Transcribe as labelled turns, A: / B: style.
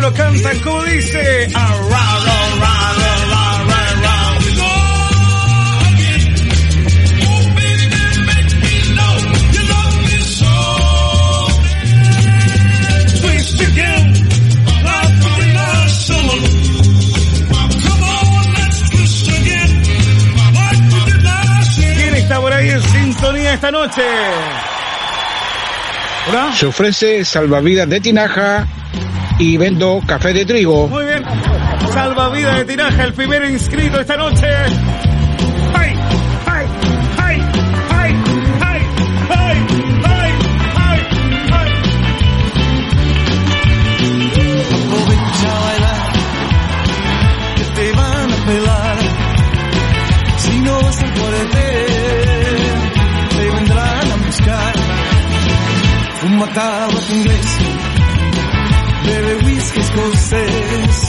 A: lo cantan, como dice. ¿Quién está por ahí en sintonía esta noche? ¿Hola?
B: Se ofrece salvavidas de tinaja y vendo café de trigo.
A: Muy bien. Salvavidas de tinaja, el primer inscrito esta noche. ¡Ay! ¡Ay! ¡Ay! ¡Ay! ¡Ay! ¡Ay! ¡Ay! ¡Ay! ¡Ay!
C: Aprovecha a bailar, que te van a pelar. Si no vas a poder, te vendrán a buscar. Fuma tabaco inglés, bebe whisky escocés.